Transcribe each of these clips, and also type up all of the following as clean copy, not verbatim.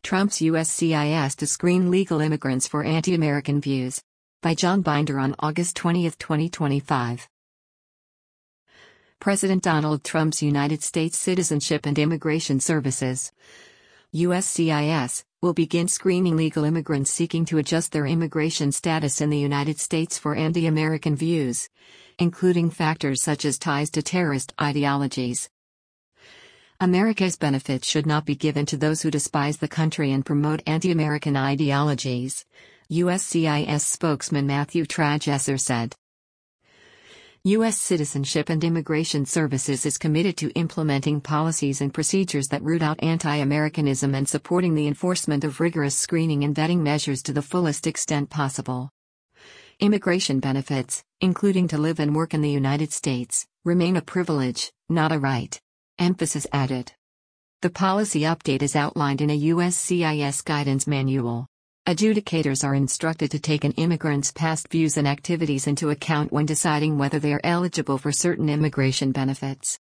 Trump's USCIS to screen legal immigrants for anti-American views. By John Binder on August 20, 2025. President Donald Trump's United States Citizenship and Immigration Services, USCIS, will begin screening legal immigrants seeking to adjust their immigration status in the United States for anti-American views, including factors such as ties to terrorist ideologies. America's benefits should not be given to those who despise the country and promote anti-American ideologies, USCIS spokesman Matthew Tragesser said. U.S. Citizenship and Immigration Services is committed to implementing policies and procedures that root out anti-Americanism and supporting the enforcement of rigorous screening and vetting measures to the fullest extent possible. Immigration benefits, including to live and work in the United States, remain a privilege, not a right. Emphasis added. The policy update is outlined in a USCIS guidance manual. Adjudicators are instructed to take an immigrant's past views and activities into account when deciding whether they are eligible for certain immigration benefits.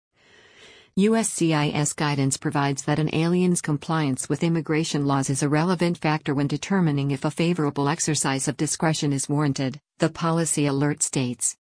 USCIS guidance provides that an alien's compliance with immigration laws is a relevant factor when determining if a favorable exercise of discretion is warranted, the policy alert states.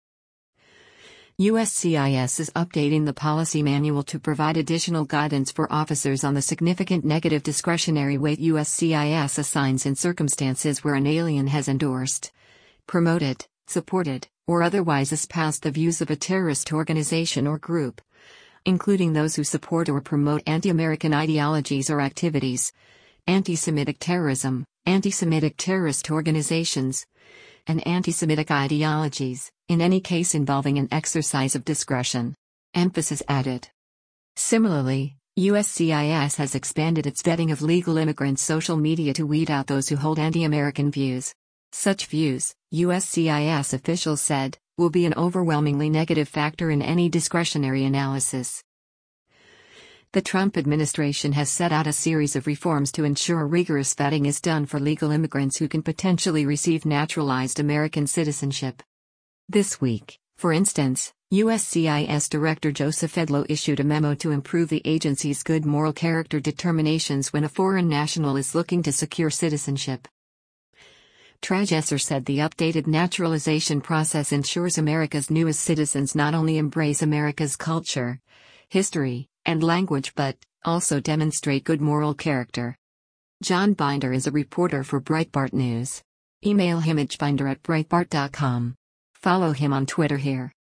USCIS is updating the policy manual to provide additional guidance for officers on the significant negative discretionary weight USCIS assigns in circumstances where an alien has endorsed, promoted, supported, or otherwise espoused the views of a terrorist organization or group, including those who support or promote anti-American ideologies or activities, anti-Semitic terrorism, anti-Semitic terrorist organizations, and anti-Semitic ideologies, in any case involving an exercise of discretion. Emphasis added. Similarly, USCIS has expanded its vetting of legal immigrants' social media to weed out those who hold anti-American views. Such views, USCIS officials said, will be an overwhelmingly negative factor in any discretionary analysis. The Trump administration has set out a series of reforms to ensure rigorous vetting is done for legal immigrants who can potentially receive naturalized American citizenship. This week, for instance, USCIS Director Joseph Edlow issued a memo to improve the agency's good moral character determinations when a foreign national is looking to secure citizenship. Tragesser said the updated naturalization process ensures America's newest citizens not only embrace America's culture, history, and language but also demonstrate good moral character. John Binder is a reporter for Breitbart News. Email him at binder@breitbart.com. Follow him on Twitter here.